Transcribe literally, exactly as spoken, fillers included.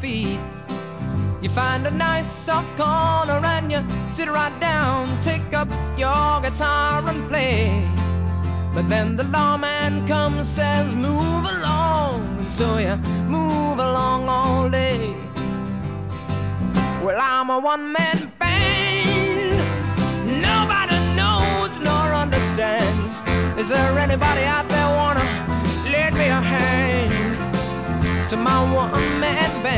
feet. You find a nice soft corner and you sit right down, take up your guitar and play. But then the lawman comes, says move along, and so you move along all day. Well, I'm a one-man band, nobody knows nor understands. Is there anybody out there wanna lend me a hand to my one-man band?